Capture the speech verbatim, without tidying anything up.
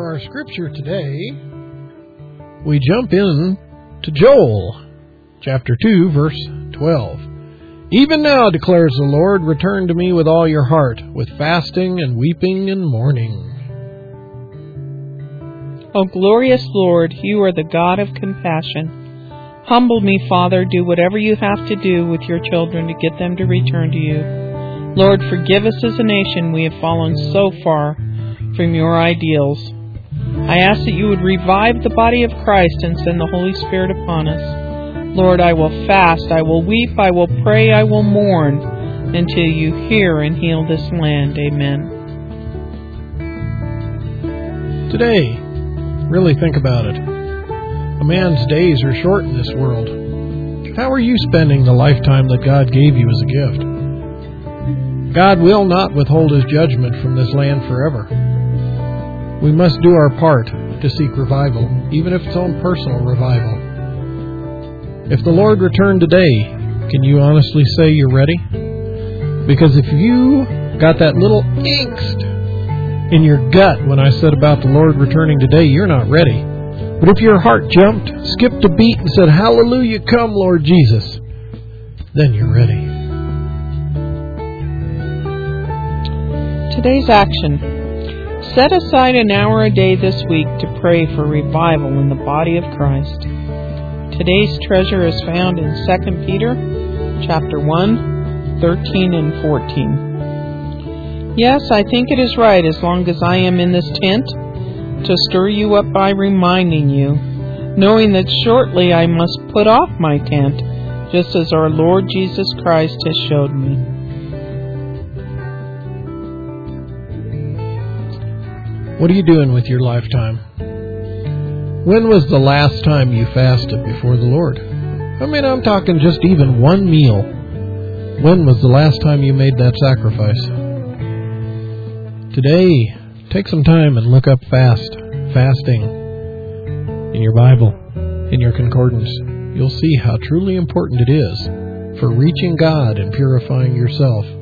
For our scripture today, we jump in to Joel, chapter two, verse twelve. Even now, declares the Lord, return to me with all your heart, with fasting and weeping and mourning. O glorious Lord, you are the God of compassion. Humble me, Father, do whatever you have to do with your children to get them to return to you. Lord, forgive us as a nation, we have fallen so far from your ideals. I ask that you would revive the body of Christ and send the Holy Spirit upon us. Lord, I will fast, I will weep, I will pray, I will mourn until you hear and heal this land. Amen. Today, really think about it. A man's days are short in this world. How are you spending the lifetime that God gave you as a gift? God will not withhold his judgment from this land forever. We must do our part to seek revival, even if it's own personal revival. If the Lord returned today, can you honestly say you're ready? Because if you got that little angst in your gut when I said about the Lord returning today, you're not ready. But if your heart jumped, skipped a beat, and said, hallelujah, come, Lord Jesus, then you're ready. Today's action. Set aside an hour a day this week to pray for revival in the body of Christ. Today's treasure is found in Second Peter chapter one, thirteen and fourteen. Yes, I think it is right, as long as I am in this tent, to stir you up by reminding you, knowing that shortly I must put off my tent, just as our Lord Jesus Christ has showed me. What are you doing with your lifetime? When was the last time you fasted before the Lord? I mean, I'm talking just even one meal. When was the last time you made that sacrifice? Today, take some time and look up fast, fasting in your Bible, in your concordance. You'll see how truly important it is for reaching God and purifying yourself.